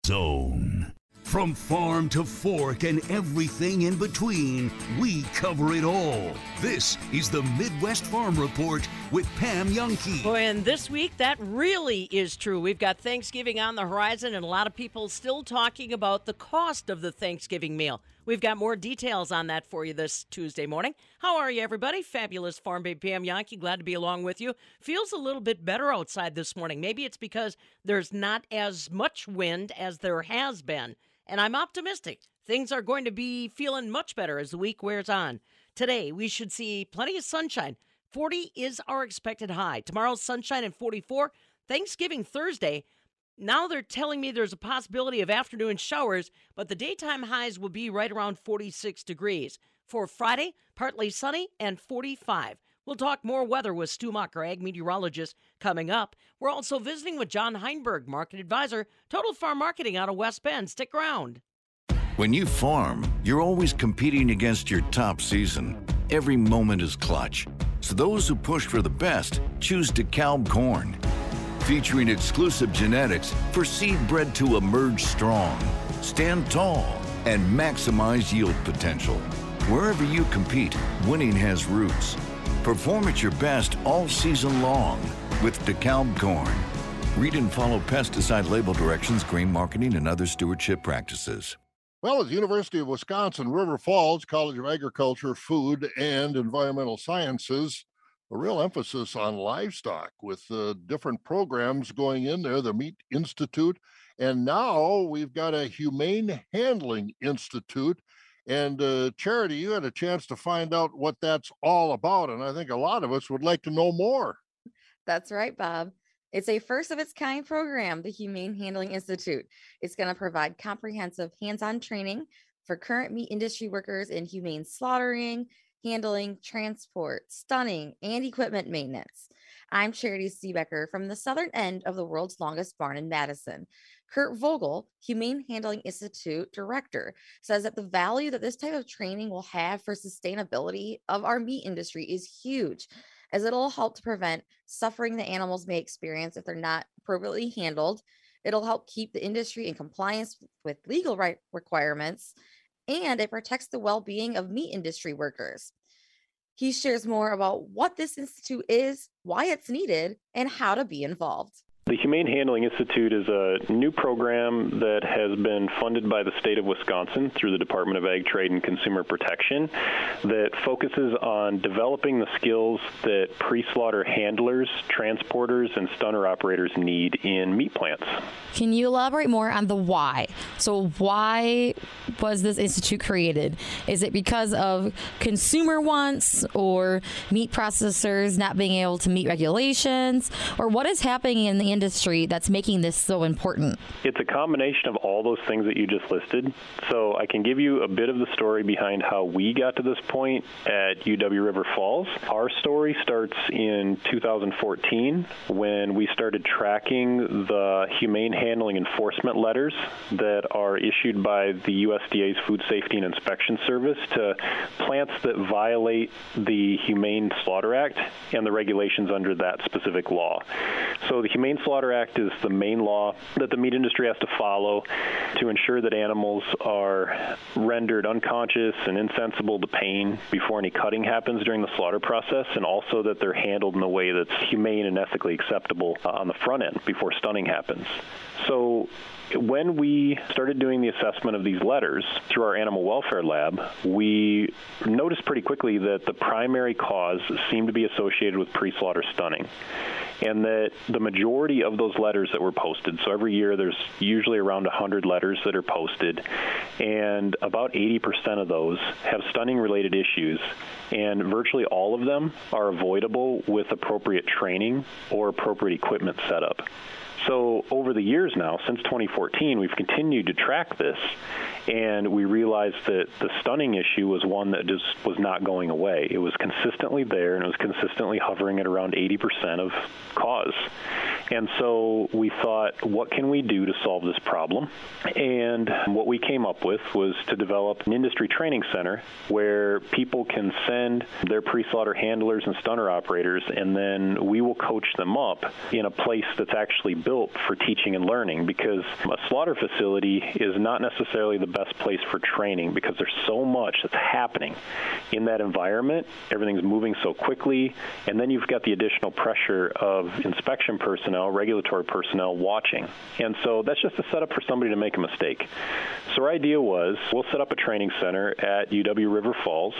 Zone. From farm to fork and everything in between, we cover it all. This is the Midwest Farm Report with Pam Jahnke. Boy, and this week, that really is true. We've got Thanksgiving on the horizon, and a lot of people still talking about the cost of the Thanksgiving meal. We've got more details on that for you this Tuesday morning. How are you, everybody? Fabulous Farm Babe Pam Jahnke. Glad to be along with you. Feels a little bit better outside this morning. Maybe it's because there's not as much wind as there has been. And I'm optimistic. Things are going to be feeling much better as the week wears on. Today, we should see plenty of sunshine. 40 is our expected high. Tomorrow's sunshine and 44. Thanksgiving Thursday. Now they're telling me there's a possibility of afternoon showers, but the daytime highs will be right around 46 degrees. For Friday, partly sunny and 45. We'll talk more weather with Stu Mocker, ag meteorologist, coming up. We're also visiting with John Heinberg, market advisor, Total Farm Marketing out of West Bend. Stick around. When you farm, you're always competing against your top season. Every moment is clutch. So those who push for the best choose DeKalb corn. Featuring exclusive genetics for seed bred to emerge strong, stand tall, and maximize yield potential. Wherever you compete, winning has roots. Perform at your best all season long with DeKalb corn. Read and follow pesticide label directions, grain marketing, and other stewardship practices. Well, at the University of Wisconsin, River Falls College of Agriculture, Food, and Environmental Sciences, a real emphasis on livestock with different programs going in there, the Meat Institute, and now we've got a Humane Handling Institute. And Charity, you had a chance to find out what that's all about, and I think a lot of us would like to know more. That's right, Bob. It's a first-of-its-kind program, the Humane Handling Institute. It's going to provide comprehensive hands-on training for current meat industry workers in humane slaughtering, handling, transport, stunning, and equipment maintenance. I'm Charity Seebecker from the southern end of the world's longest barn in Madison. Kurt Vogel, Humane Handling Institute Director, says that the value that this type of training will have for sustainability of our meat industry is huge, as it'll help to prevent suffering the animals may experience if they're not appropriately handled. It'll help keep the industry in compliance with legal requirements, and it protects the well-being of meat industry workers. He shares more about what this institute is, why it's needed, and how to be involved. The Humane Handling Institute is a new program that has been funded by the state of Wisconsin through the Department of Ag, Trade, and Consumer Protection that focuses on developing the skills that pre-slaughter handlers, transporters, and stunner operators need in meat plants. Can you elaborate more on the why? So why was this institute created? Is it because of consumer wants or meat processors not being able to meet regulations? Or what is happening in the industry that's making this so important? It's a combination of all those things that you just listed. So I can give you a bit of the story behind how we got to this point at UW River Falls. Our story starts in 2014 when we started tracking the humane handling enforcement letters that are issued by the USDA's Food Safety and Inspection Service to plants that violate the Humane Slaughter Act and the regulations under that specific law. So the Humane Slaughter Act is the main law that the meat industry has to follow to ensure that animals are rendered unconscious and insensible to pain before any cutting happens during the slaughter process, and also that they're handled in a way that's humane and ethically acceptable on the front end before stunning happens. So when we started doing the assessment of these letters through our animal welfare lab, we noticed pretty quickly that the primary cause seemed to be associated with pre-slaughter stunning, and that the majority of those letters that were posted, so every year there's usually around 100 letters that are posted, and about 80% of those have stunning-related issues, and virtually all of them are avoidable with appropriate training or appropriate equipment setup. So over the years now, since 2014, we've continued to track this, and we realized that the stunning issue was one that just was not going away. It was consistently there, and it was consistently hovering at around 80% of cause. And so we thought, what can we do to solve this problem? And what we came up with was to develop an industry training center where people can send their pre-slaughter handlers and stunner operators, and then we will coach them up in a place that's actually built built for teaching and learning, because a slaughter facility is not necessarily the best place for training because there's so much that's happening in that environment. Everything's moving so quickly, and then you've got the additional pressure of inspection personnel, regulatory personnel watching. And so that's just a setup for somebody to make a mistake. So our idea was, we'll set up a training center at UW River Falls.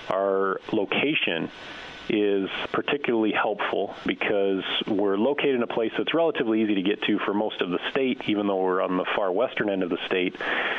Our location is particularly helpful because we're located in a place that's relatively easy to get to for most of the state, even though we're on the far western end of the state.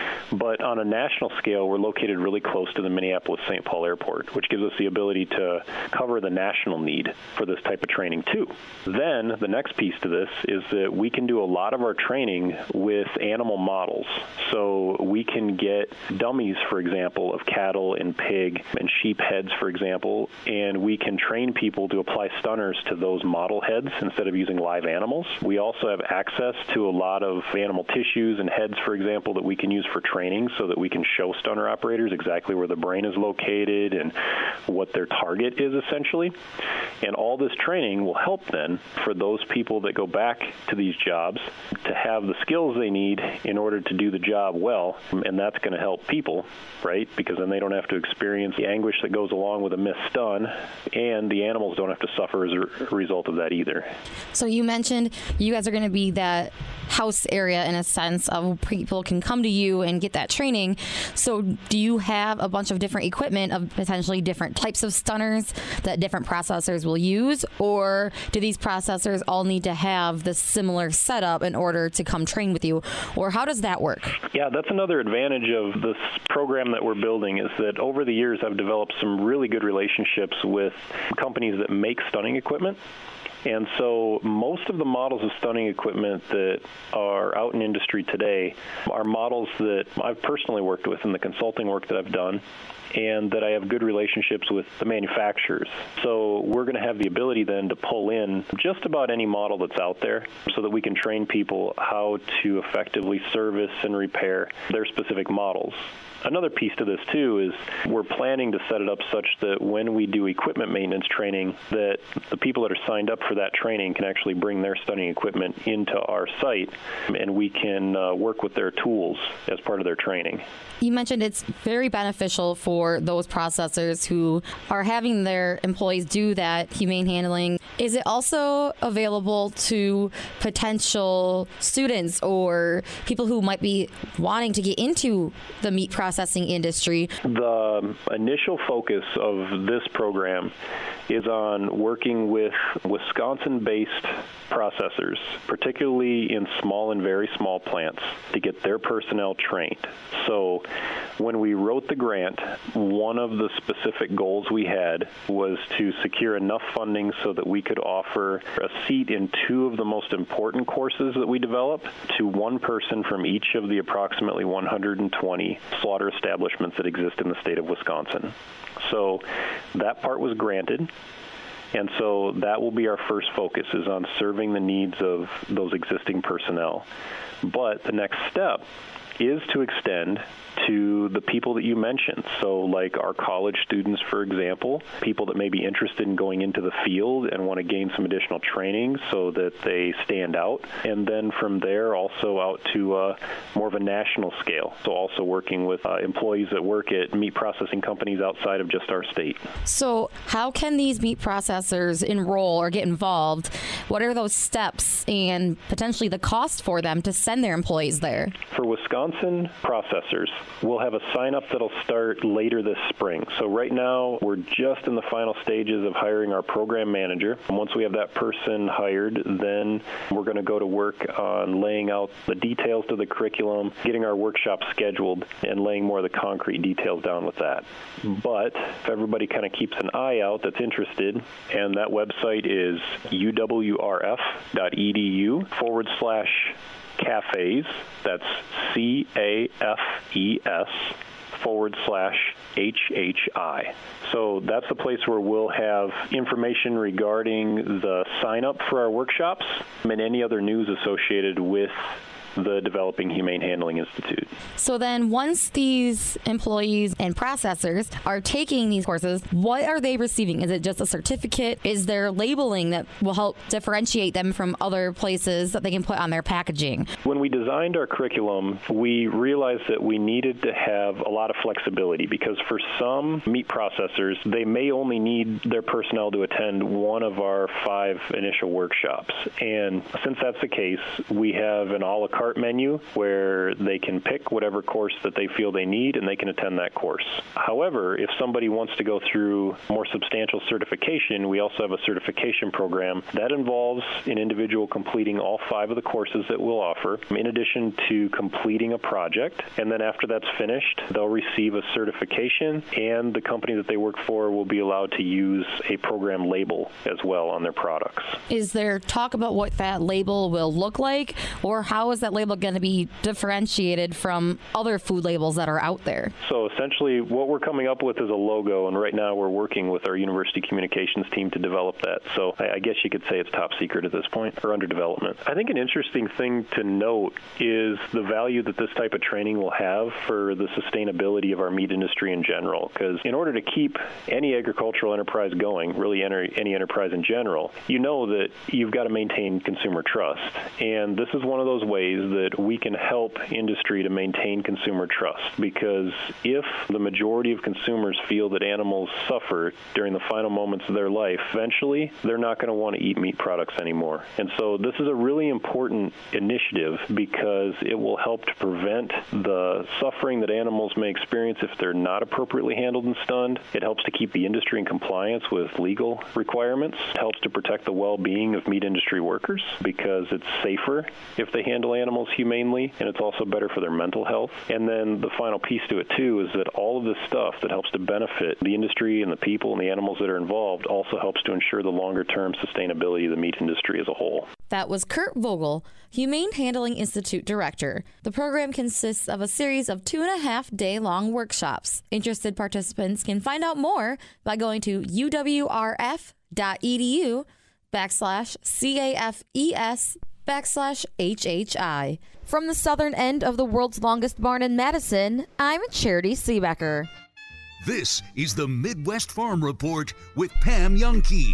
But on a national scale, we're located really close to the Minneapolis-St. Paul Airport, which gives us the ability to cover the national need for this type of training too. Then the next piece to this is that we can do a lot of our training with animal models. So we can get dummies, for example, of cattle and pig and sheep heads, for example, and we can train people to apply stunners to those model heads instead of using live animals. We also have access to a lot of animal tissues and heads, for example, that we can use for training so that we can show stunner operators exactly where the brain is located and what their target is essentially. And all this training will help then for those people that go back to these jobs to have the skills they need in order to do the job well. And that's going to help people, right? Because then they don't have to experience the anguish that goes along with a missed stun, and the animals don't have to suffer as a result of that either. So you mentioned you guys are going to be that house area in a sense of people can come to you and get that training. So do you have a bunch of different equipment of potentially different types of stunners that different processors will use, or do these processors all need to have the similar setup in order to come train with you, or how does that work? Yeah, that's another advantage of this program that we're building, is that over the years I've developed some really good relationships with companies that make stunning equipment. And so most of the models of stunning equipment that are out in industry today are models that I've personally worked with in the consulting work that I've done, and that I have good relationships with the manufacturers. So we're going to have the ability then to pull in just about any model that's out there so that we can train people how to effectively service and repair their specific models. Another piece to this, too, is we're planning to set it up such that when we do equipment maintenance training, that the people that are signed up for that training can actually bring their stunning equipment into our site, and we can work with their tools as part of their training. You mentioned it's very beneficial for those processors who are having their employees do that humane handling. Is it also available to potential students or people who might be wanting to get into the meat processing industry? The initial focus of this program is on working with Wisconsin-based processors, particularly in small and very small plants, to get their personnel trained. So when we wrote the grant, one of the specific goals we had was to secure enough funding so that we could offer a seat in two of the most important courses that we develop to one person from each of the approximately 120 slaughter establishments that exist in the state of Wisconsin. So that part was granted. And so that will be our first focus, is on serving the needs of those existing personnel. But the next step is to extend to the people that you mentioned. So like our college students, for example, people that may be interested in going into the field and want to gain some additional training so that they stand out. And then from there also out to more of a national scale. So also working with employees that work at meat processing companies outside of just our state. So how can these meat processors enroll or get involved? What are those steps and potentially the cost for them to send their employees there? For Wisconsin processors, we'll have a sign-up that'll start later this spring. So right now, we're just in the final stages of hiring our program manager. And once we have that person hired, then we're going to go to work on laying out the details to the curriculum, getting our workshop scheduled, and laying more of the concrete details down with that. But if everybody kind of keeps an eye out that's interested, and that website is uwrf.edu/cafes, that's CAFES/HHI. So that's the place where we'll have information regarding the sign up for our workshops and any other news associated with the Developing Humane Handling Institute. So then once these employees and processors are taking these courses, what are they receiving? Is it just a certificate? Is there labeling that will help differentiate them from other places that they can put on their packaging? When we designed our curriculum, we realized that we needed to have a lot of flexibility because for some meat processors, they may only need their personnel to attend one of our 5 initial workshops. And since that's the case, we have an a la carte menu where they can pick whatever course that they feel they need and they can attend that course. However, if somebody wants to go through more substantial certification, we also have a certification program that involves an individual completing all 5 of the courses that we'll offer, in addition to completing a project. And then after that's finished, they'll receive a certification, and the company that they work for will be allowed to use a program label as well on their products. Is there talk about what that label will look like, or how is that label going to be differentiated from other food labels that are out there? So essentially what we're coming up with is a logo, and right now we're working with our university communications team to develop that. So I guess you could say it's top secret at this point, or under development. I think an interesting thing to note is the value that this type of training will have for the sustainability of our meat industry in general, because in order to keep any agricultural enterprise going, really any enterprise in general, you know that you've got to maintain consumer trust. And this is one of those ways that we can help industry to maintain consumer trust, because if the majority of consumers feel that animals suffer during the final moments of their life, eventually they're not going to want to eat meat products anymore. And so this is a really important initiative because it will help to prevent the suffering that animals may experience if they're not appropriately handled and stunned. It helps to keep the industry in compliance with legal requirements. It helps to protect the well-being of meat industry workers because it's safer if they handle animals humanely, and it's also better for their mental health. And then the final piece to it, too, is that all of this stuff that helps to benefit the industry and the people and the animals that are involved also helps to ensure the longer-term sustainability of the meat industry as a whole. That was Kurt Vogel, Humane Handling Institute Director. The program consists of a series of 2.5-day-long workshops. Interested participants can find out more by going to uwrf.edu/CAFES/HHI. From the southern end of the world's longest barn in Madison, I'm Charity Seebecker. This is the Midwest Farm Report with Pam Youngkey.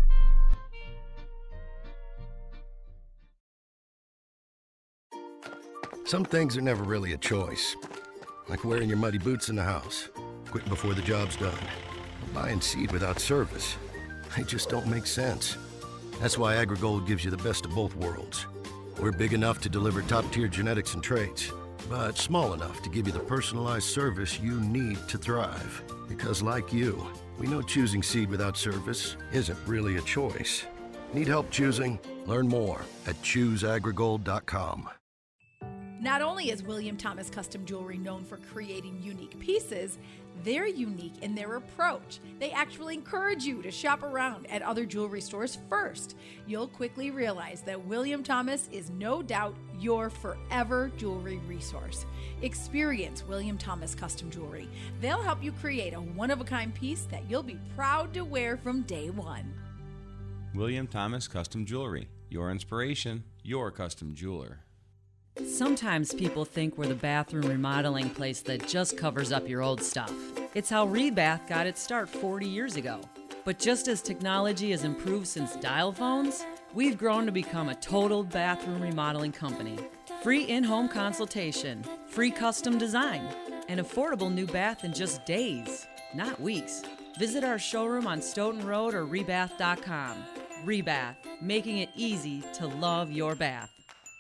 Some things are never really a choice, like wearing your muddy boots in the house, quitting before the job's done, or buying seed without service. They just don't make sense. That's why AgriGold gives you the best of both worlds. We're big enough to deliver top-tier genetics and traits, but small enough to give you the personalized service you need to thrive. Because like you, we know choosing seed without service isn't really a choice. Need help choosing? Learn more at ChooseAgriGold.com. Not only is William Thomas Custom Jewelry known for creating unique pieces, they're unique in their approach. They actually encourage you to shop around at other jewelry stores first. You'll quickly realize that William Thomas is no doubt your forever jewelry resource. Experience William Thomas Custom Jewelry. They'll help you create a one-of-a-kind piece that you'll be proud to wear from day one. William Thomas Custom Jewelry. Your inspiration, your custom jeweler. Sometimes people think we're the bathroom remodeling place that just covers up your old stuff. It's how Rebath got its start 40 years ago. But just as technology has improved since dial phones, we've grown to become a total bathroom remodeling company. Free in-home consultation, free custom design, an affordable new bath in just days, not weeks. Visit our showroom on Stoughton Road or rebath.com. Rebath, making it easy to love your bath.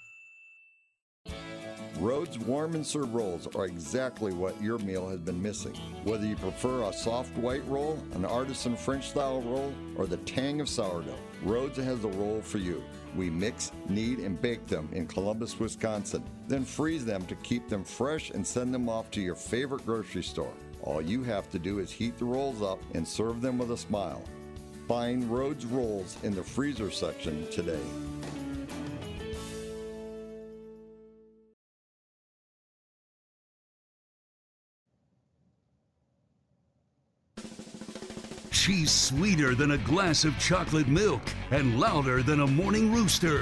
Rhodes Warm and Serve rolls are exactly what your meal has been missing. Whether you prefer a soft white roll, an artisan French style roll, or the tang of sourdough, Rhodes has the roll for you. We mix, knead, and bake them in Columbus, Wisconsin, then freeze them to keep them fresh and send them off to your favorite grocery store. All you have to do is heat the rolls up and serve them with a smile. Find Rhodes rolls in the freezer section today. She's sweeter than a glass of chocolate milk and louder than a morning rooster.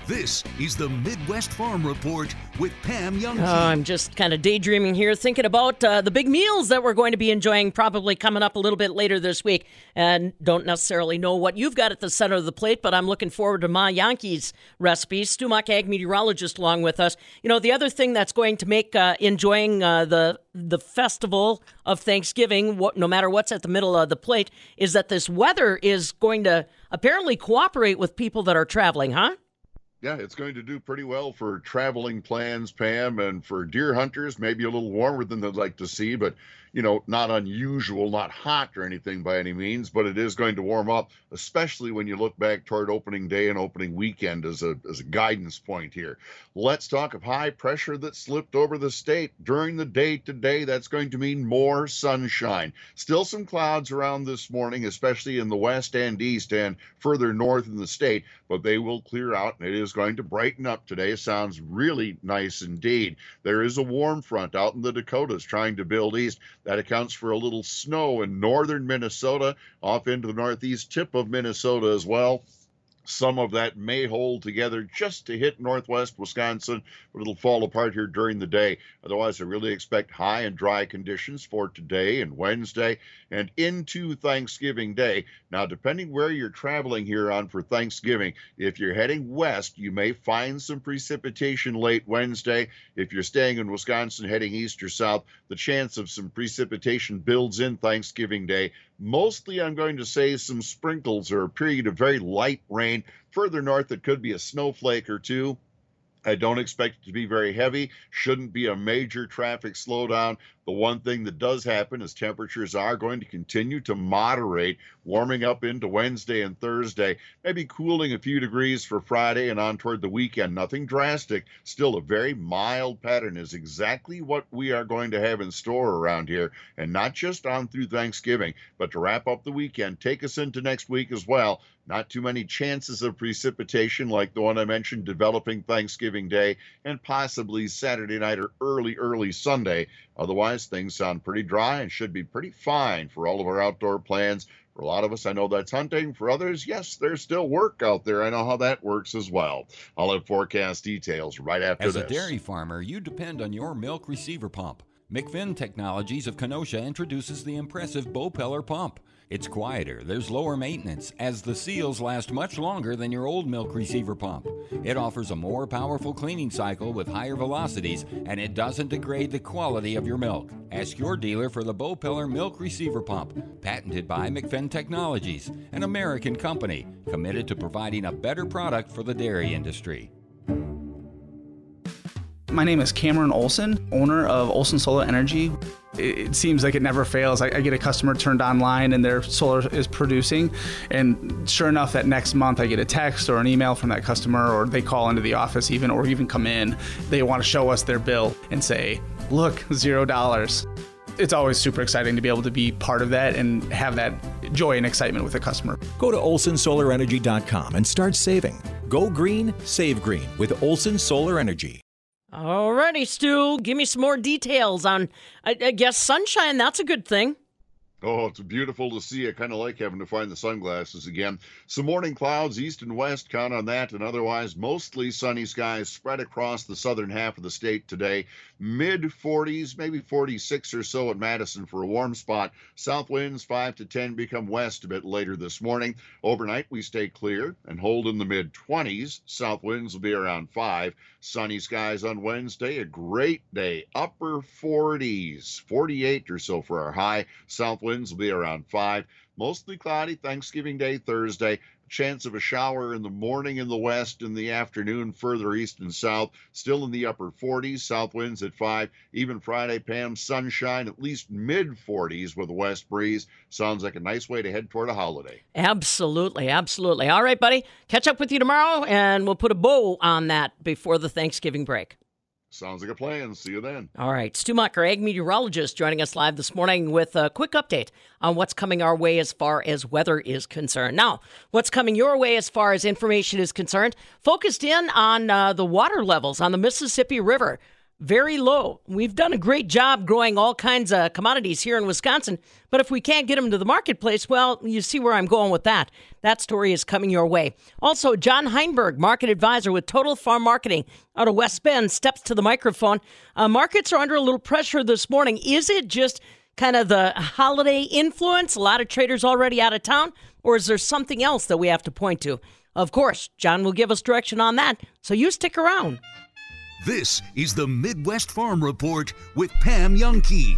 This is the Midwest Farm Report with Pam Youngkey. I'm just kind of daydreaming here, thinking about the big meals that we're going to be enjoying probably coming up a little bit later this week. And don't necessarily know what you've got at the center of the plate, but I'm looking forward to Ma Yankee's recipes. Stu Muck, ag meteorologist, along with us. You know, the other thing that's going to make enjoying the festival of Thanksgiving, no matter what's at the middle of the plate, is that this weather is going to apparently cooperate with people that are traveling, huh? Yeah, it's going to do pretty well for traveling plans, Pam, and for deer hunters, maybe a little warmer than they'd like to see, but, you know, not unusual, not hot or anything by any means, but it is going to warm up, especially when you look back toward opening day and opening weekend as a guidance point here. Let's talk of high pressure that slipped over the state during the day today. That's going to mean more sunshine. Still some clouds around this morning, especially in the west and east and further north in the state, but they will clear out and it is going to brighten up today. Sounds really nice indeed. There is a warm front out in the Dakotas trying to build east. That accounts for a little snow in northern Minnesota, off into the northeast tip of Minnesota as well. Some of that may hold together just to hit northwest Wisconsin, but it'll fall apart here during the day. Otherwise, I really expect high and dry conditions for today and Wednesday and into Thanksgiving Day. Now, depending where you're traveling here on for Thanksgiving, if you're heading west, you may find some precipitation late Wednesday. If you're staying in Wisconsin, heading east or south, the chance of some precipitation builds in Thanksgiving Day. Mostly, I'm going to say some sprinkles or a period of very light rain. Further north, it could be a snowflake or two. I don't expect it to be very heavy. Shouldn't be a major traffic slowdown. The one thing that does happen is temperatures are going to continue to moderate, warming up into Wednesday and Thursday, maybe cooling a few degrees for Friday and on toward the weekend. Nothing drastic. Still a very mild pattern is exactly what we are going to have in store around here, and not just on through Thanksgiving, but to wrap up the weekend, take us into next week as well. Not too many chances of precipitation like the one I mentioned developing Thanksgiving Day and possibly Saturday night or early Sunday. Otherwise, things sound pretty dry and should be pretty fine for all of our outdoor plans. For a lot of us, I know that's hunting. For others, yes, there's still work out there. I know how that works as well. I'll have forecast details right after this. As a dairy farmer, you depend on your milk receiver pump. McFinn Technologies of Kenosha introduces the impressive Bopeller pump. It's quieter, there's lower maintenance, as the seals last much longer than your old milk receiver pump. It offers a more powerful cleaning cycle with higher velocities, and it doesn't degrade the quality of your milk. Ask your dealer for the Bopeller Milk Receiver Pump, patented by McFinn Technologies, an American company committed to providing a better product for the dairy industry. My name is Cameron Olson, owner of Olson Solar Energy. It seems like it never fails. I get a customer turned online and their solar is producing, and sure enough, that next month I get a text or an email from that customer, or they call into the office or even come in. They want to show us their bill and say, look, $0. It's always super exciting to be able to be part of that and have that joy and excitement with a customer. Go to olsonsolarenergy.com and start saving. Go green, save green with Olson Solar Energy. All righty, Stu, give me some more details on, I guess, sunshine. That's a good thing. Oh, it's beautiful to see. I kind of like having to find the sunglasses again. Some morning clouds east and west, count on that, and otherwise mostly sunny skies spread across the southern half of the state today. Mid-40s, maybe 46 or so at Madison for a warm spot. South winds 5 to 10 become west a bit later this morning. Overnight, we stay clear and hold in the mid-20s. South winds will be around 5. Sunny skies on Wednesday, a great day. Upper 40s, 48 or so for our high. South winds will be around 5. Mostly cloudy Thanksgiving Day, Thursday. Chance of a shower in the morning in the west, in the afternoon further east and south. Still in the upper 40s, south winds at 5. Even Friday, Pam, sunshine, at least mid-40s with a west breeze. Sounds like a nice way to head toward a holiday. Absolutely, absolutely. All right, buddy. Catch up with you tomorrow, and we'll put a bow on that before the Thanksgiving break. Sounds like a plan. See you then. All right. Stu Muck, our ag meteorologist, joining us live this morning with a quick update on what's coming our way as far as weather is concerned. Now, what's coming your way as far as information is concerned, focused in on the water levels on the Mississippi River. very low. We've done a great job growing all kinds of commodities here in Wisconsin, but if we can't get them to the marketplace, well, you see where I'm going with that. That story is coming your way. Also, John Heinberg, market advisor with Total Farm Marketing out of West Bend, steps to the microphone. Markets are under a little pressure this morning. Is it just kind of the holiday influence, a lot of traders already out of town, or is there something else that we have to point to? Of course, John will give us direction on that, so you stick around. This is the Midwest Farm Report with Pam Youngkey.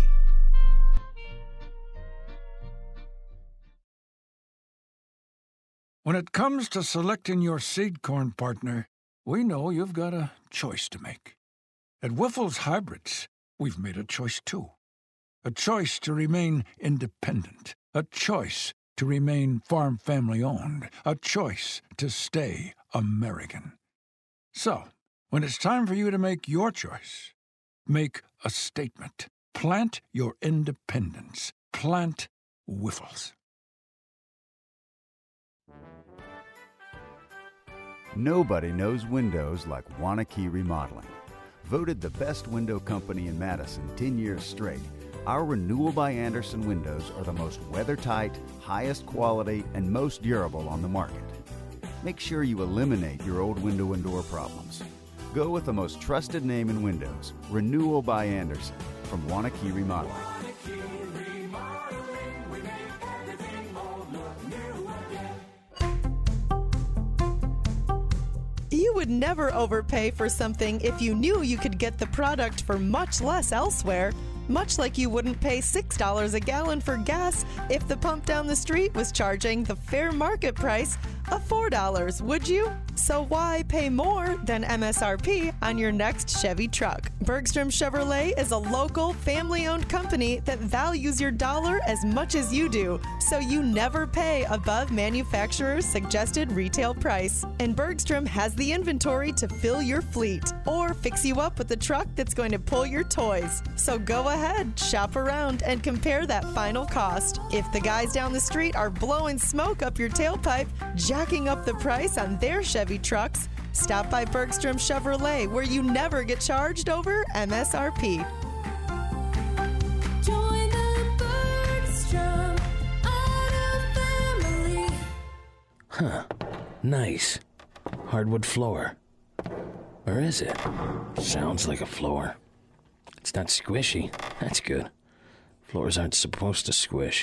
When it comes to selecting your seed corn partner, we know you've got a choice to make. At Wyffels Hybrids, we've made a choice too. A choice to remain independent. A choice to remain farm family owned. A choice to stay American. So, when it's time for you to make your choice, make a statement. Plant your independence. Plant Wyffels. Nobody knows windows like Wanakee Remodeling. Voted the best window company in Madison 10 years straight, our Renewal by Andersen windows are the most weather-tight, highest quality, and most durable on the market. Make sure you eliminate your old window and door problems. Go with the most trusted name in windows, Renewal by Andersen from Wanakee Remodeling. You would never overpay for something if you knew you could get the product for much less elsewhere. Much like you wouldn't pay $6 a gallon for gas if the pump down the street was charging the fair market price of $4, would you? So why pay more than MSRP on your next Chevy truck? Bergstrom Chevrolet is a local, family-owned company that values your dollar as much as you do, so you never pay above manufacturer's suggested retail price. And Bergstrom has the inventory to fill your fleet or fix you up with the truck that's going to pull your toys. So go ahead, shop around, and compare that final cost. If the guys down the street are blowing smoke up your tailpipe, jacking up the price on their Chevy trucks, stop by Bergstrom Chevrolet, where you never get charged over MSRP. Join the Bergstrom Auto Family. Huh. Nice. Hardwood floor. Or is it? Sounds like a floor. It's not squishy. That's good. Floors aren't supposed to squish.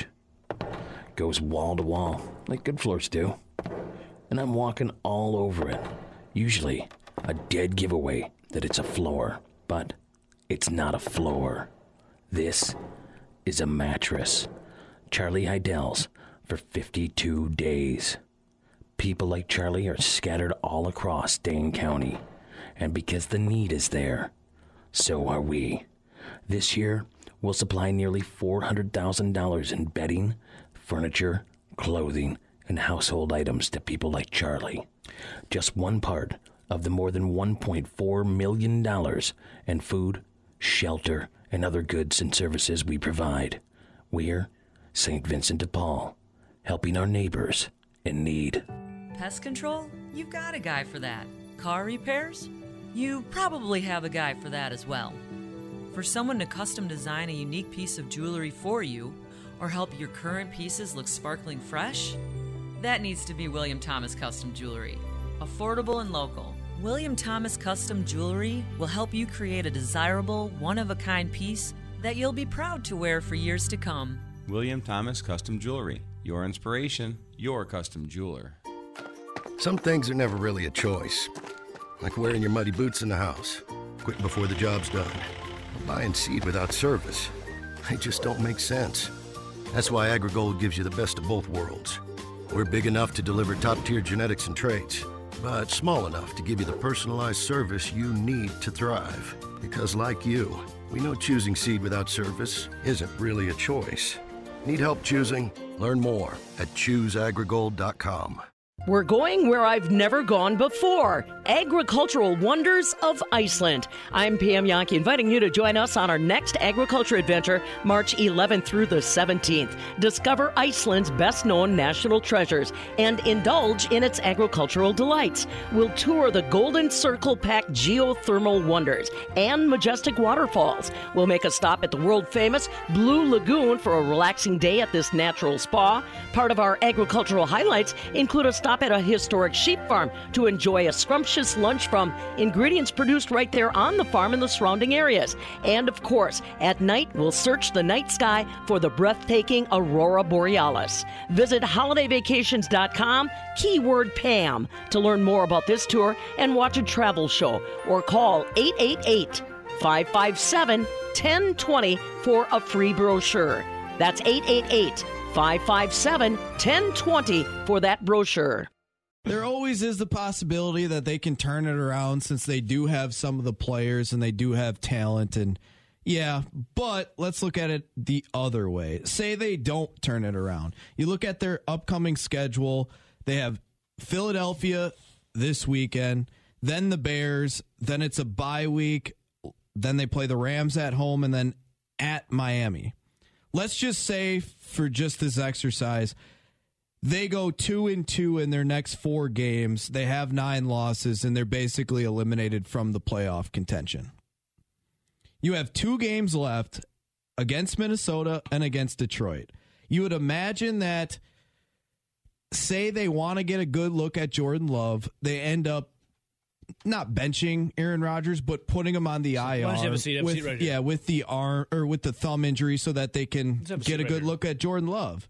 Goes wall to wall, like good floors do. And I'm walking all over it. Usually a dead giveaway that it's a floor, but it's not a floor. This is a mattress. Charlie Heidel's for 52 days. People like Charlie are scattered all across Dane County. And because the need is there, so are we. This year, we'll supply nearly $400,000 in bedding, furniture, clothing, and household items to people like Charlie. Just one part of the more than $1.4 million in food, shelter, and other goods and services we provide. We're St. Vincent de Paul, helping our neighbors in need. Pest control? You've got a guy for that. Car repairs? You probably have a guy for that as well. For someone to custom design a unique piece of jewelry for you, or help your current pieces look sparkling fresh, that needs to be William Thomas Custom Jewelry. Affordable and local, William Thomas Custom Jewelry will help you create a desirable, one-of-a-kind piece that you'll be proud to wear for years to come. William Thomas Custom Jewelry. Your inspiration, your custom jeweler. Some things are never really a choice. Like wearing your muddy boots in the house, quitting before the job's done, or buying seed without service. They just don't make sense. That's why AgriGold gives you the best of both worlds. We're big enough to deliver top-tier genetics and traits, but small enough to give you the personalized service you need to thrive. Because like you, we know choosing seed without service isn't really a choice. Need help choosing? Learn more at ChooseAgriGold.com. We're going where I've never gone before. Agricultural Wonders of Iceland. I'm Pam Yankee, inviting you to join us on our next agriculture adventure, March 11th through the 17th. Discover Iceland's best-known national treasures and indulge in its agricultural delights. We'll tour the Golden Circle-packed geothermal wonders and majestic waterfalls. We'll make a stop at the world-famous Blue Lagoon for a relaxing day at this natural spa. Part of our agricultural highlights include a stop at a historic sheep farm to enjoy a scrumptious lunch from ingredients produced right there on the farm and the surrounding areas. And of course, at night, we'll search the night sky for the breathtaking Aurora Borealis. Visit holidayvacations.com, keyword Pam, to learn more about this tour and watch a travel show, or call 888-557-1020 for a free brochure. That's 888-557-1020 for that brochure. There always is the possibility that they can turn it around since they do have some of the players and they do have talent. And yeah, but let's look at it the other way. Say they don't turn it around. You look at their upcoming schedule. They have Philadelphia this weekend, then the Bears, then it's a bye week, then they play the Rams at home, and then at Miami. Let's just say, for just this exercise, they go 2-2 in their next 4 games. They have 9 losses, and they're basically eliminated from the playoff contention. You have 2 games left against Minnesota and against Detroit. You would imagine that, say they want to get a good look at Jordan Love, they end up not benching Aaron Rodgers, but putting him on the IR with the arm or with the thumb injury so that they can get a good look at Jordan Love.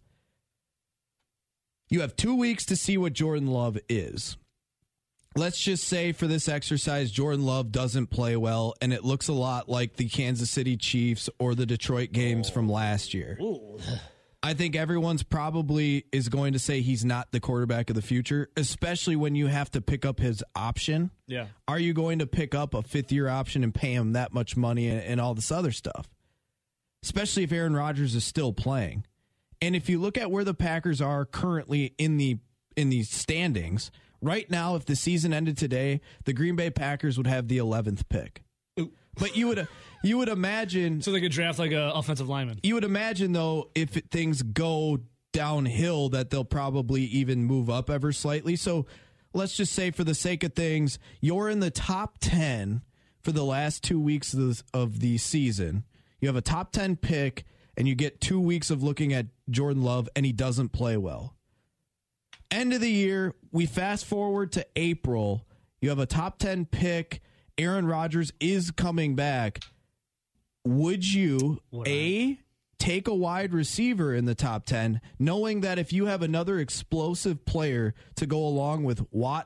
You have 2 weeks to see what Jordan Love is. Let's just say for this exercise, Jordan Love doesn't play well, and it looks a lot like the Kansas City Chiefs or the Detroit games from last year. Ooh. I think everyone's probably is going to say he's not the quarterback of the future, especially when you have to pick up his option. Yeah. Are you going to pick up a 5th-year option and pay him that much money and all this other stuff? Especially if Aaron Rodgers is still playing. And if you look at where the Packers are currently in the standings, right now, if the season ended today, the Green Bay Packers would have the 11th pick. Ooh. But you would imagine, so they could draft like an offensive lineman. You would imagine, though, if things go downhill, that they'll probably even move up ever slightly. So let's just say, for the sake of things, you're in the top 10 for the last 2 weeks of the season. You have a top 10 pick, and you get 2 weeks of looking at Jordan Love, and he doesn't play well. End of the year, we fast forward to April. You have a top 10 pick. Aaron Rodgers is coming back. Would you, take a wide receiver in the top 10, knowing that if you have another explosive player to go along with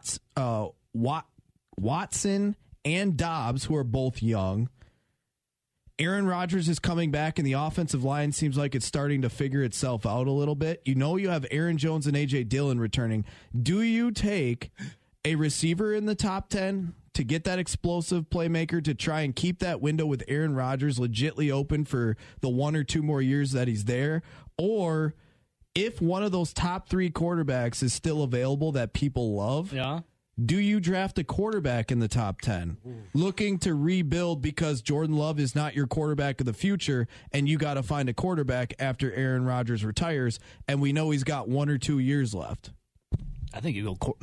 Watson and Dobbs, who are both young, Aaron Rodgers is coming back, and the offensive line seems like it's starting to figure itself out a little bit. You know you have Aaron Jones and A.J. Dillon returning. Do you take a receiver in the top 10 to get that explosive playmaker to try and keep that window with Aaron Rodgers legitly open for the 1 or 2 more years that he's there? Or if one of those top 3 quarterbacks is still available that people love, do you draft a quarterback in the top 10 looking to rebuild because Jordan Love is not your quarterback of the future and you got to find a quarterback after Aaron Rodgers retires, and we know he's got 1 or 2 years left? I think you go.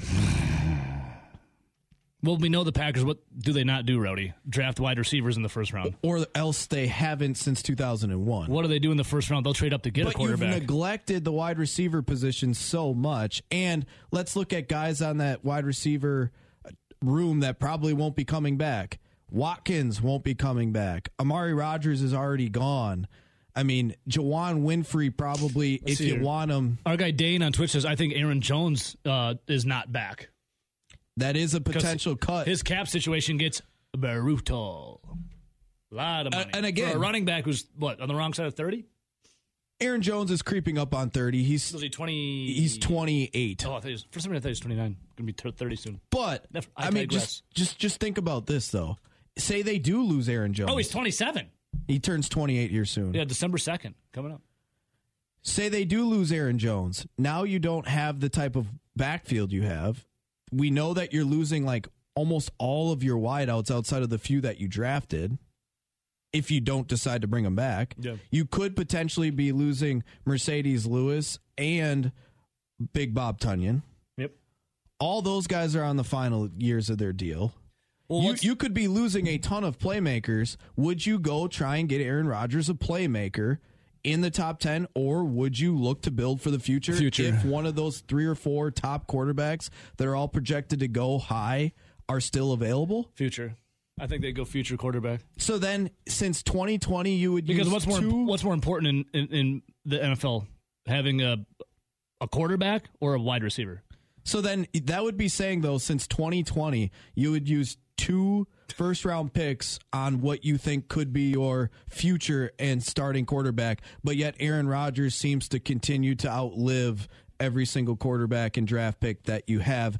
Well, we know the Packers. What do they not do, Rowdy? Draft wide receivers in the first round. Or else they haven't since 2001. What do they do in the first round? They'll trade up to get a quarterback. You've neglected the wide receiver position so much. And let's look at guys on that wide receiver room that probably won't be coming back. Watkins won't be coming back. Amari Rodgers is already gone. I mean, Juwan Winfrey probably, if you want him. Our guy Dane on Twitch says, I think Aaron Jones is not back. That is a potential cut. His cap situation gets brutal. A lot of money. And again, for a running back who's, on the wrong side of 30? Aaron Jones is creeping up on 30. Was he 20? He's 28. Oh, for some reason I thought he was 29. Going to be 30 soon. But, I mean, just think about this, though. Say they do lose Aaron Jones. Oh, he's 27. He turns 28 here soon. Yeah, December 2nd, coming up. Say they do lose Aaron Jones. Now you don't have the type of backfield you have. We know that you're losing like almost all of your wideouts outside of the few that you drafted. If you don't decide to bring them back, you could potentially be losing Mercedes Lewis and Big Bob Tunyon. Yep. All those guys are on the final years of their deal. Well, you could be losing a ton of playmakers. Would you go try and get Aaron Rodgers a playmaker in the top 10, or would you look to build for the future? If one of those 3 or 4 top quarterbacks that are all projected to go high are still available? Future. I think they'd go future quarterback. So then, since 2020, you would because use what's more important in the NFL, having a quarterback or a wide receiver? So then that would be saying, though, since 2020, you would use 2 first-round picks on what you think could be your future and starting quarterback, but yet Aaron Rodgers seems to continue to outlive every single quarterback and draft pick that you have.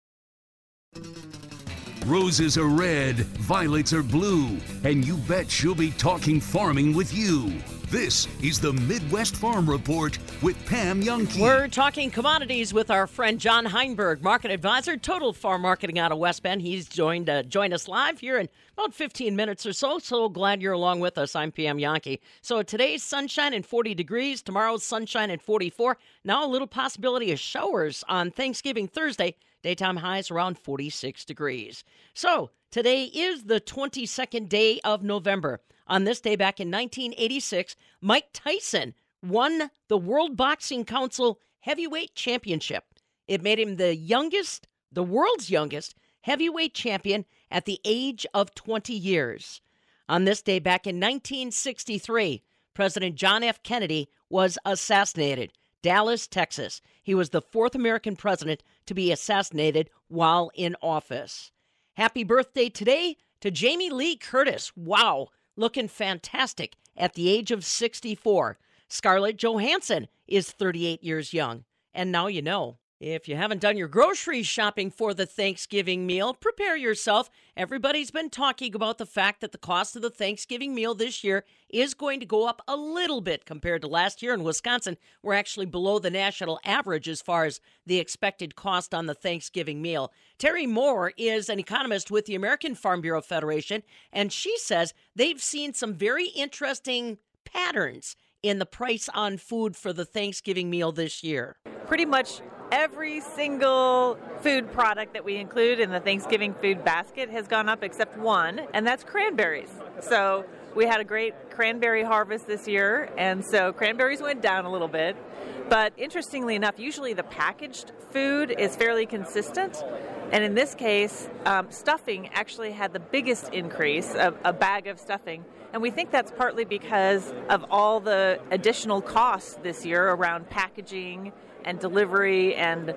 Roses are red, violets are blue, and you bet she'll be talking farming with you. This is the Midwest Farm Report with Pam Youngke. We're talking commodities with our friend John Heinberg, market advisor, Total Farm Marketing out of West Bend. He's joined us live here in about 15 minutes or so. So glad you're along with us. I'm Pam Youngke. So today's sunshine and 40 degrees. Tomorrow's sunshine and 44. Now a little possibility of showers on Thanksgiving Thursday. Daytime highs around 46 degrees. So today is the 22nd day of November. On this day back in 1986, Mike Tyson won the World Boxing Council Heavyweight Championship. It made him the world's youngest heavyweight champion at the age of 20 years. On this day back in 1963, President John F. Kennedy was assassinated. Dallas, Texas. He was the 4th American president to be assassinated while in office. Happy birthday today to Jamie Lee Curtis. Wow, looking fantastic at the age of 64. Scarlett Johansson is 38 years young. And now you know. If you haven't done your grocery shopping for the Thanksgiving meal, prepare yourself. Everybody's been talking about the fact that the cost of the Thanksgiving meal this year is going to go up a little bit compared to last year. In Wisconsin, we're actually below the national average as far as the expected cost on the Thanksgiving meal. Terry Moore is an economist with the American Farm Bureau Federation, and she says they've seen some very interesting patterns in the price on food for the Thanksgiving meal this year. Pretty much every single food product that we include in the Thanksgiving food basket has gone up except one, and that's cranberries. So we had a great cranberry harvest this year, and so cranberries went down a little bit. But interestingly enough, usually the packaged food is fairly consistent. And in this case, stuffing actually had the biggest increase, a bag of stuffing. And we think that's partly because of all the additional costs this year around packaging and delivery and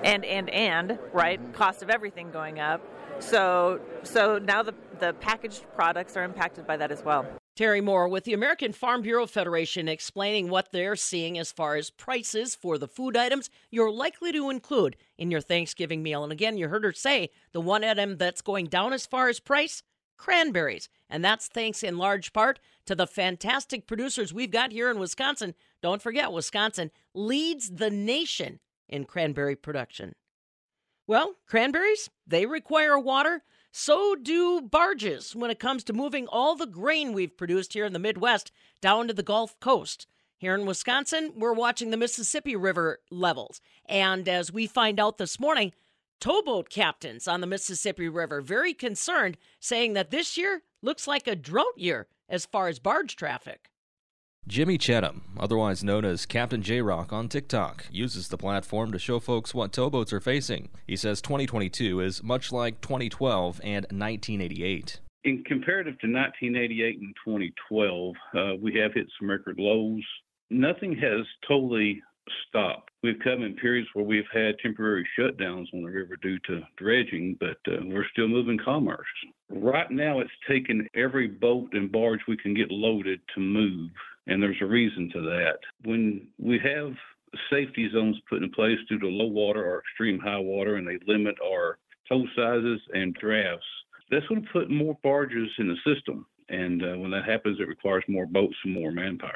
right, cost of everything going up. So now the packaged products are impacted by that as well. Terry Moore with the American Farm Bureau Federation explaining what they're seeing as far as prices for the food items you're likely to include in your Thanksgiving meal. And again, you heard her say the one item that's going down as far as price, cranberries. And that's thanks in large part to the fantastic producers we've got here in Wisconsin. Don't forget, Wisconsin leads the nation in cranberry production. Well, cranberries, they require water. So do barges when it comes to moving all the grain we've produced here in the Midwest down to the Gulf Coast. Here in Wisconsin, we're watching the Mississippi River levels. And as we find out this morning, towboat captains on the Mississippi River very concerned, saying that this year looks like a drought year as far as barge traffic. Jimmy Cheatham, otherwise known as Captain J-Rock on TikTok, uses the platform to show folks what towboats are facing. He says 2022 is much like 2012 and 1988. In comparative to 1988 and 2012, we have hit some record lows. Nothing has totally stopped. We've come in periods where we've had temporary shutdowns on the river due to dredging, but we're still moving commerce. Right now, it's taken every boat and barge we can get loaded to move, and there's a reason to that. When we have safety zones put in place due to low water or extreme high water, and they limit our tow sizes and drafts, that's going to put more barges in the system. And when that happens, it requires more boats and more manpower.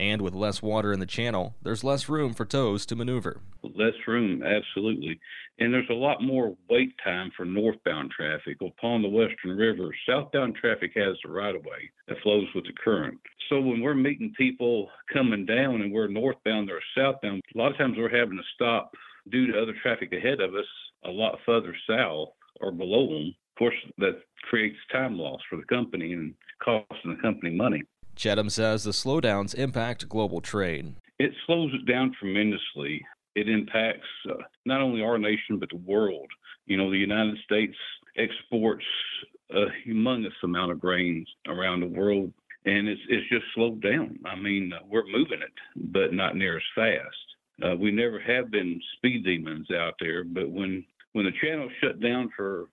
And with less water in the channel, there's less room for tows to maneuver. Less room, absolutely. And there's a lot more wait time for northbound traffic. Upon the Western River, southbound traffic has the right-of-way that flows with the current. So when we're meeting people coming down and we're northbound or southbound, a lot of times we're having to stop due to other traffic ahead of us a lot further south or below them. Of course, that creates time loss for the company and costing the company money. Cheatham says the slowdowns impact global trade. It slows it down tremendously. It impacts not only our nation, but the world. You know, the United States exports a humongous amount of grains around the world, and it's just slowed down. I mean, we're moving it, but not near as fast. We never have been speed demons out there, but when the channel shut down for,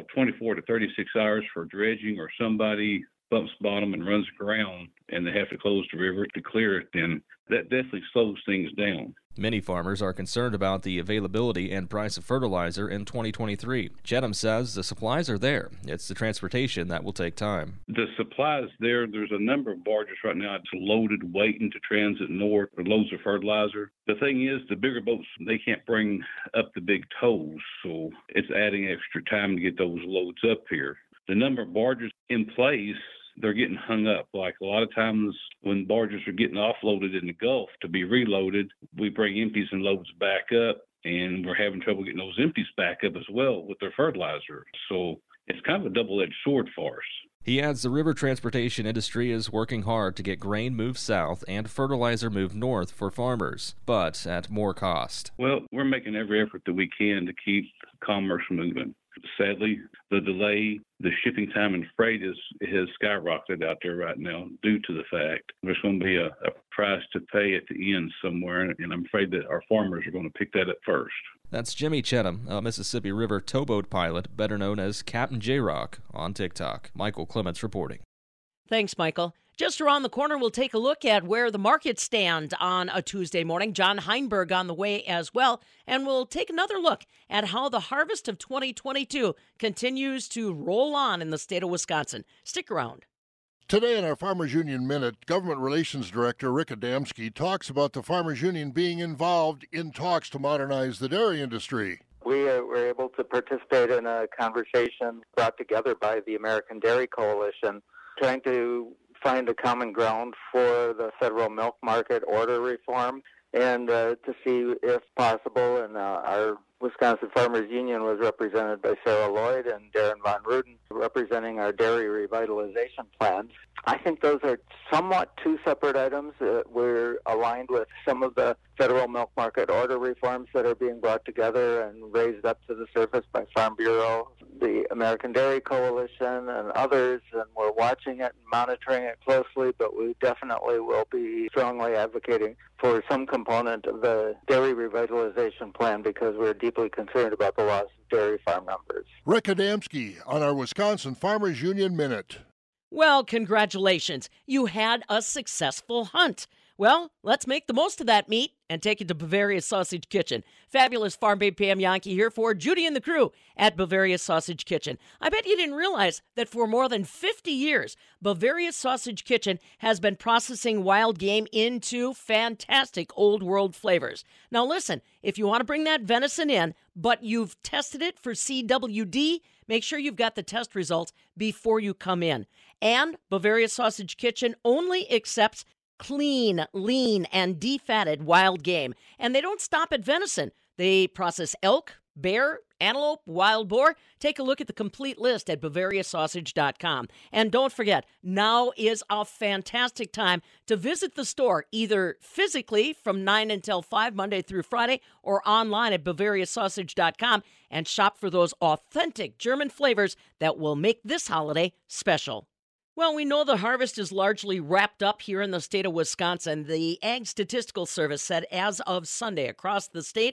24 to 36 hours for dredging, or somebody bumps bottom and runs aground and they have to close the river to clear it, then that definitely slows things down. Many farmers are concerned about the availability and price of fertilizer in 2023. Cheatham says the supplies are there. It's the transportation that will take time. The supply is there. There's a number of barges right now. It's loaded, waiting to transit north for loads of fertilizer. The thing is, the bigger boats, they can't bring up the big tows, so it's adding extra time to get those loads up here. The number of barges in place, they're getting hung up. Like a lot of times when barges are getting offloaded in the Gulf to be reloaded, we bring empties and loads back up, and we're having trouble getting those empties back up as well with their fertilizer. So it's kind of a double-edged sword for us. He adds the river transportation industry is working hard to get grain moved south and fertilizer moved north for farmers, but at more cost. Well, we're making every effort that we can to keep commerce moving. Sadly, the delay, the shipping time and freight has skyrocketed out there right now due to the fact there's going to be a price to pay at the end somewhere, and I'm afraid that our farmers are going to pick that up first. That's Jimmy Cheatham, a Mississippi River towboat pilot, better known as Captain J-Rock on TikTok. Michael Clements reporting. Thanks, Michael. Just around the corner, we'll take a look at where the markets stand on a Tuesday morning. John Heinberg on the way as well. And we'll take another look at how the harvest of 2022 continues to roll on in the state of Wisconsin. Stick around. Today in our Farmers Union Minute, Government Relations Director Rick Adamski talks about the Farmers Union being involved in talks to modernize the dairy industry. We were able to participate in a conversation brought together by the American Dairy Coalition, trying to find a common ground for the federal milk market order reform and to see if possible. And our Wisconsin Farmers Union was represented by Sarah Lloyd and Darren Von Ruden, representing our dairy revitalization plans. I think those are somewhat two separate items. We're aligned with some of the federal milk market order reforms that are being brought together and raised up to the surface by Farm Bureau, the American Dairy Coalition, and others, and we're watching it and monitoring it closely, but we definitely will be strongly advocating for some component of the dairy revitalization plan because we're deeply concerned about the loss of dairy farm numbers. Rick Adamski on our Wisconsin Farmers Union Minute. Well, congratulations. You had a successful hunt. Well, let's make the most of that meat and take it to Bavaria's Sausage Kitchen. Fabulous Farm Babe Pam Yankee here for Judy and the crew at Bavaria's Sausage Kitchen. I bet you didn't realize that for more than 50 years, Bavaria's Sausage Kitchen has been processing wild game into fantastic old world flavors. Now listen, if you want to bring that venison in, but you've tested it for CWD, make sure you've got the test results before you come in. And Bavaria's Sausage Kitchen only accepts clean, lean, and defatted wild game. And they don't stop at venison. They process elk, bear, antelope, wild boar. Take a look at the complete list at BavariaSausage.com. And don't forget, now is a fantastic time to visit the store, either physically from 9 until 5, Monday through Friday, or online at BavariaSausage.com and shop for those authentic German flavors that will make this holiday special. Well, we know the harvest is largely wrapped up here in the state of Wisconsin. The Ag Statistical Service said as of Sunday across the state,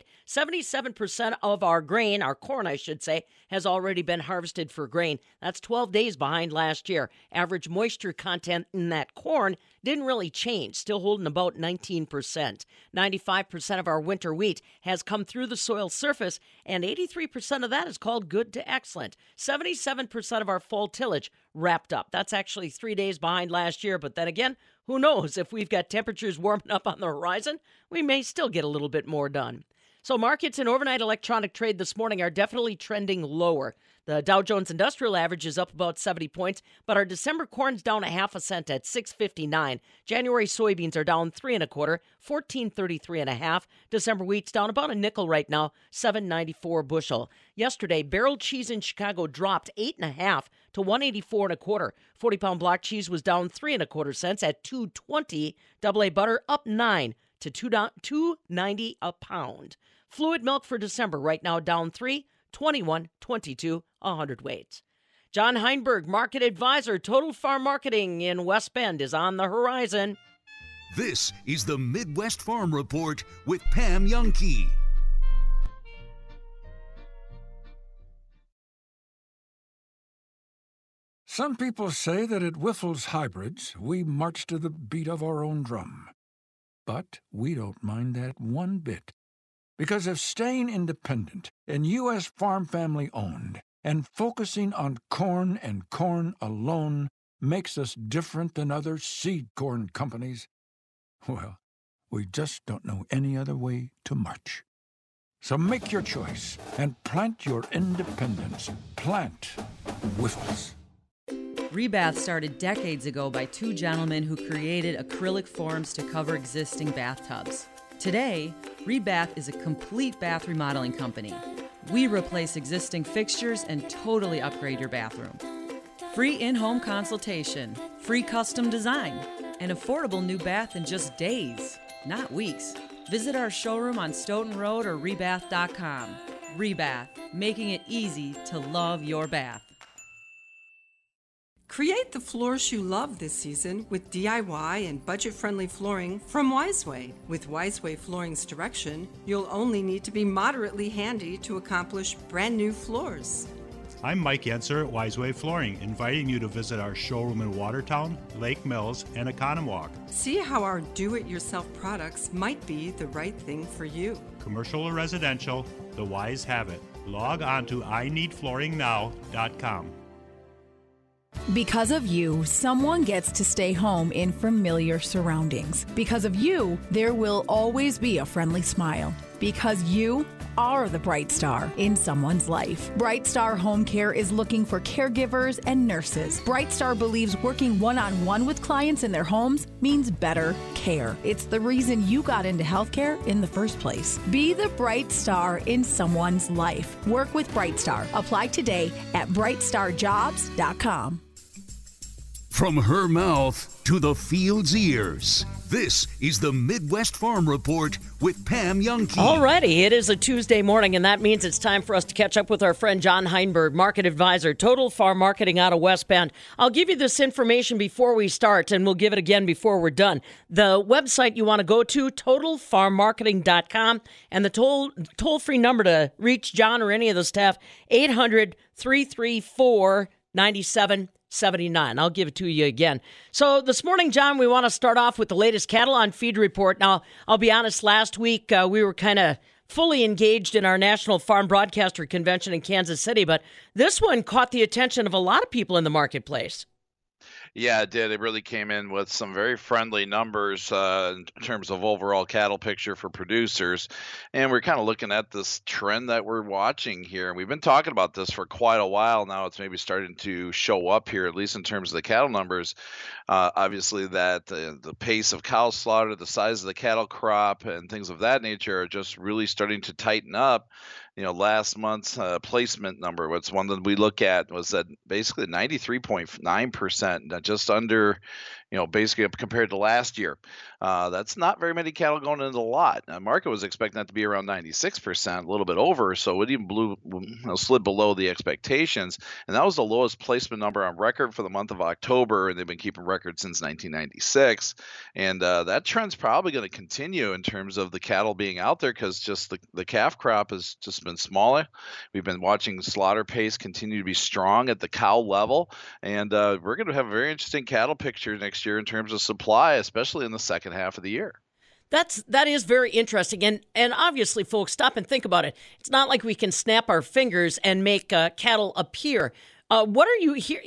77% of our grain, our corn I should say, has already been harvested for grain. That's 12 days behind last year. Average moisture content in that corn didn't really change, still holding about 19%. 95% of our winter wheat has come through the soil surface, and 83% of that is called good to excellent. 77% of our fall tillage wrapped up. That's actually 3 days behind last year, but then again, who knows? If we've got temperatures warming up on the horizon, we may still get a little bit more done. So markets in overnight electronic trade this morning are definitely trending lower. The Dow Jones Industrial Average is up about 70 points, but our December corn's down a half a cent at $6.59. January soybeans are down 3 1/4, $14.33 1/2. December wheat's down about a nickel right now, $7.94 bushel. Yesterday, barrel cheese in Chicago dropped 8 1/2 to $1.84 1/4. 40-pound block cheese was down 3 1/4 cents at $2.20. Double A butter up 9 to $2.90 a pound. Fluid milk for December right now down 3, 21.22 a hundredweight. John Heinberg, market advisor, Total Farm Marketing in West Bend, is on the horizon. This is the Midwest Farm Report with Pam Youngkey. Some people say that at Wiffles Hybrids, we march to the beat of our own drum. But we don't mind that one bit. Because if staying independent and U.S. farm family owned and focusing on corn and corn alone makes us different than other seed corn companies, well, we just don't know any other way to march. So make your choice and plant your independence. Plant Wiffles. Rebath started decades ago by two gentlemen who created acrylic forms to cover existing bathtubs. Today, Rebath is a complete bath remodeling company. We replace existing fixtures and totally upgrade your bathroom. Free in-home consultation, free custom design, an affordable new bath in just days, not weeks. Visit our showroom on Stoughton Road or rebath.com. Rebath, making it easy to love your bath. Create the floors you love this season with DIY and budget-friendly flooring from Wiseway. With Wiseway Flooring's direction, you'll only need to be moderately handy to accomplish brand new floors. I'm Mike Yenser at Wiseway Flooring, inviting you to visit our showroom in Watertown, Lake Mills, and Economwalk. See how our do-it-yourself products might be the right thing for you. Commercial or residential, the Wise have it. Log on to ineedflooringnow.com. Because of you, someone gets to stay home in familiar surroundings. Because of you, there will always be a friendly smile. Because you are the bright star in someone's life. Bright Star Home Care is looking for caregivers and nurses. Bright Star believes working one-on-one with clients in their homes means better care. It's the reason you got into healthcare in the first place. Be the bright star in someone's life. Work with Bright Star. Apply today at brightstarjobs.com. From her mouth to the field's ears, this is the Midwest Farm Report with Pam Youngkey. Alrighty, it is a Tuesday morning, and that means it's time for us to catch up with our friend John Heinberg, market advisor, Total Farm Marketing out of West Bend. I'll give you this information before we start, and we'll give it again before we're done. The website you want to go to, totalfarmmarketing.com, and the toll-free number to reach John or any of the staff, 800-334-9779. I'll give it to you again. So this morning, John, we want to start off with the latest cattle on feed report. Now, I'll be honest, last week we were kind of fully engaged in our National Farm Broadcaster Convention in Kansas City, but this one caught the attention of a lot of people in the marketplace. Yeah, it did. It really came in with some very friendly numbers in terms of overall cattle picture for producers. And we're kind of looking at this trend that we're watching here. We've been talking about this for quite a while now. It's maybe starting to show up here, at least in terms of the cattle numbers. Obviously, that the pace of cow slaughter, the size of the cattle crop, and things of that nature are just really starting to tighten up. You know, last month's placement number, what's one that we look at, was that basically 93.9%, just under, you know, basically compared to last year. That's not very many cattle going into the lot. Now, market was expecting that to be around 96%, a little bit over, so it even slid below the expectations. And that was the lowest placement number on record for the month of October, and they've been keeping records since 1996. And that trend's probably going to continue in terms of the cattle being out there, because just the calf crop has just been smaller. We've been watching slaughter pace continue to be strong at the cow level, and we're going to have a very interesting cattle picture next year in terms of supply, especially in the second half of the year. That is very interesting, and obviously, folks, stop and think about it. It's not like we can snap our fingers and make cattle appear. What are you here?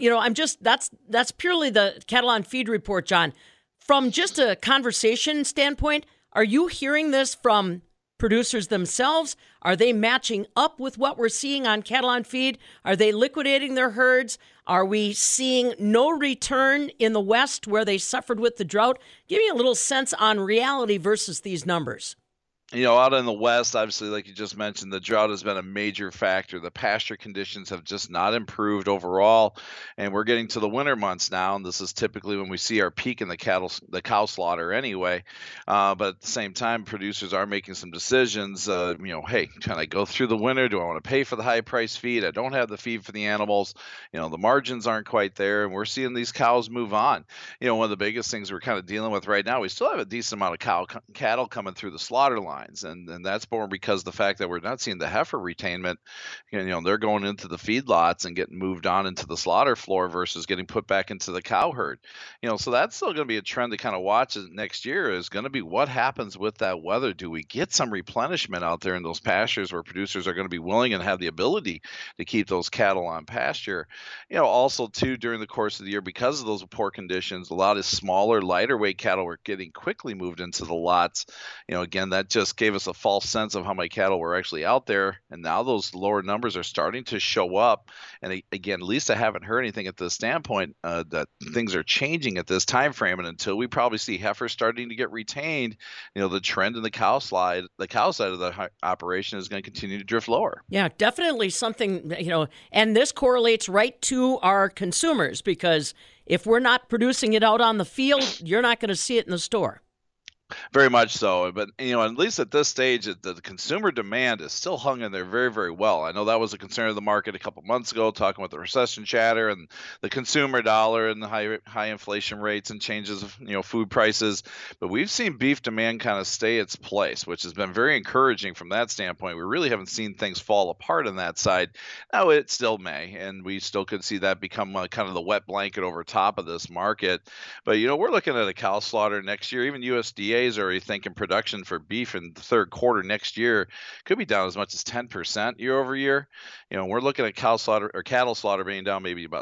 That's purely the Cattle on Feed report, John. From just a conversation standpoint, are you hearing this from producers themselves? Are they matching up with what we're seeing on Cattle on Feed? Are they liquidating their herds? Are we seeing no return in the West where they suffered with the drought? Give me a little sense on reality versus these numbers. Out in the West, obviously, like you just mentioned, the drought has been a major factor. The pasture conditions have just not improved overall, and we're getting to the winter months now, and this is typically when we see our peak in the cow slaughter anyway. But at the same time, producers are making some decisions. Hey, can I go through the winter? Do I want to pay for the high price feed? I don't have the feed for the animals. The margins aren't quite there, and we're seeing these cows move on. One of the biggest things we're kind of dealing with right now, we still have a decent amount of cattle coming through the slaughter line. And that's more because the fact that we're not seeing the heifer retainment, they're going into the feedlots and getting moved on into the slaughter floor versus getting put back into the cow herd. So that's still going to be a trend to kind of watch next year is going to be what happens with that weather. Do we get some replenishment out there in those pastures where producers are going to be willing and have the ability to keep those cattle on pasture? Also too, during the course of the year, because of those poor conditions, a lot of smaller, lighter weight cattle were getting quickly moved into the lots. Again, that just gave us a false sense of how many cattle were actually out there, and now those lower numbers are starting to show up. And again, at least I haven't heard anything at this standpoint that things are changing at this time frame. And until we probably see heifers starting to get retained, the trend in the cow side of the operation is going to continue to drift lower. Yeah, definitely something, and this correlates right to our consumers, because if we're not producing it out on the field, you're not going to see it in the store. Very much so. But, at least at this stage, the consumer demand is still hung in there very, very well. I know that was a concern of the market a couple months ago, talking about the recession chatter and the consumer dollar and the high inflation rates and changes of, food prices. But we've seen beef demand kind of stay its place, which has been very encouraging from that standpoint. We really haven't seen things fall apart on that side. Now, it still may, and we still could see that become kind of the wet blanket over top of this market. But, we're looking at a cow slaughter next year. Even USDA are already thinking production for beef in the third quarter next year could be down as much as 10% year over year. We're looking at cattle slaughter being down maybe about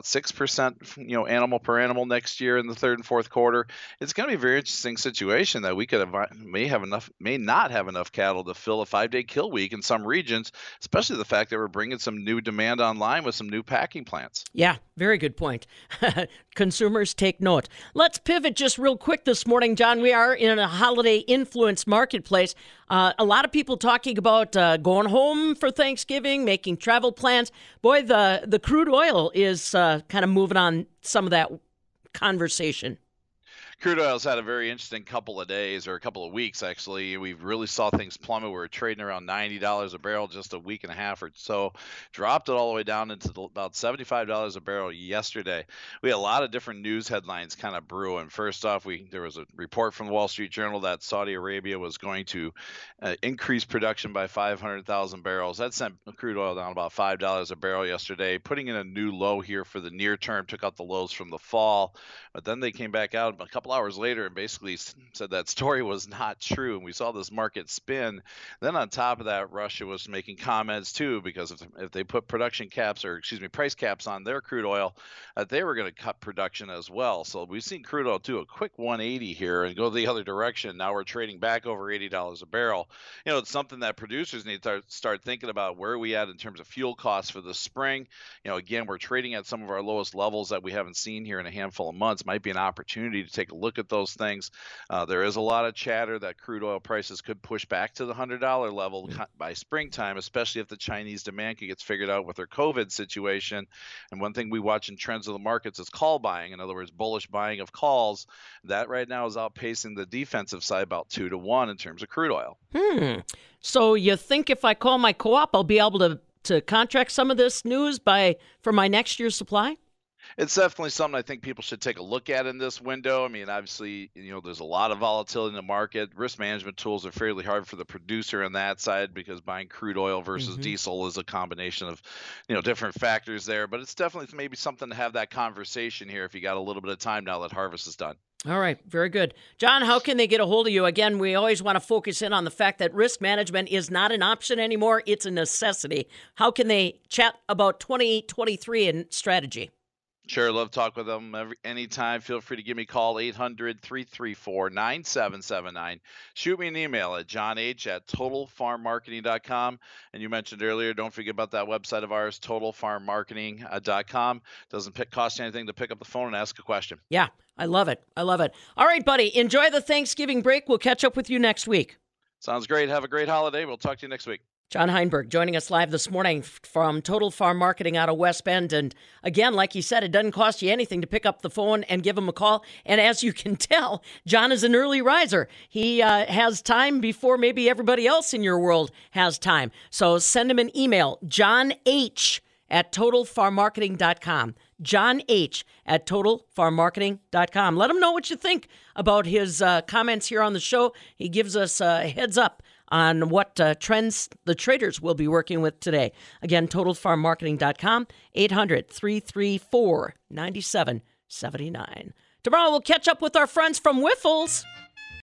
6%, animal per animal next year in the third and fourth quarter. It's going to be a very interesting situation that we may not have enough cattle to fill a 5-day kill week in some regions, especially the fact that we're bringing some new demand online with some new packing plants. Yeah, very good point. Consumers take note. Let's pivot just real quick this morning, John. We are in a holiday influence marketplace. A lot of people talking about going home for Thanksgiving, making travel plans. Boy, the crude oil is kind of moving on some of that conversation. Crude oil's had a very interesting couple of days, or a couple of weeks, actually. We really saw things plummet. We were trading around $90 a barrel just a week and a half or so. Dropped it all the way down into about $75 a barrel yesterday. We had a lot of different news headlines kind of brewing. First off, there was a report from the Wall Street Journal that Saudi Arabia was going to increase production by 500,000 barrels. That sent crude oil down about $5 a barrel yesterday, putting in a new low here for the near term, took out the lows from the fall. But then they came back out a couple hours later and basically said that story was not true, and we saw this market spin. Then on top of that, Russia was making comments too, because if they put price caps on their crude oil, they were going to cut production as well. So we've seen crude oil do a quick 180 here and go the other direction. Now we're trading back over $80 a barrel. It's something that producers need to start thinking about. Where are we at in terms of fuel costs for the spring? Again, we're trading at some of our lowest levels that we haven't seen here in a handful of months. Might be an opportunity to take a look at those things. There is a lot of chatter that crude oil prices could push back to the $100 level by springtime, especially if the Chinese demand gets figured out with their COVID situation. And one thing we watch in trends of the markets is call buying. In other words, bullish buying of calls. That right now is outpacing the defensive side about 2-1 in terms of crude oil. So you think if I call my co-op, I'll be able to contract some of this news for my next year's supply? It's definitely something I think people should take a look at in this window. I mean, obviously, there's a lot of volatility in the market. Risk management tools are fairly hard for the producer on that side because buying crude oil versus diesel is a combination of, different factors there. But it's definitely maybe something to have that conversation here if you got a little bit of time now that harvest is done. All right, very good. John, how can they get a hold of you? Again, we always want to focus in on the fact that risk management is not an option anymore. It's a necessity. How can they chat about 2023 and strategy? Sure, love to talk with them anytime. Feel free to give me a call, 800-334-9779. Shoot me an email at jonh@totalfarmmarketing.com. And you mentioned earlier, don't forget about that website of ours, totalfarmmarketing.com. Doesn't cost you anything to pick up the phone and ask a question. Yeah, I love it. I love it. All right, buddy, enjoy the Thanksgiving break. We'll catch up with you next week. Sounds great. Have a great holiday. We'll talk to you next week. John Heinberg joining us live this morning from Total Farm Marketing out of West Bend. And again, like he said, it doesn't cost you anything to pick up the phone and give him a call. And as you can tell, John is an early riser. He has time before maybe everybody else in your world has time. So send him an email, jonh@totalfarmmarketing.com. jonh@totalfarmmarketing.com. Let him know what you think about his comments here on the show. He gives us a heads up on what trends the traders will be working with today. Again, totalfarmmarketing.com, 800-334-9779. Tomorrow we'll catch up with our friends from Wyffels.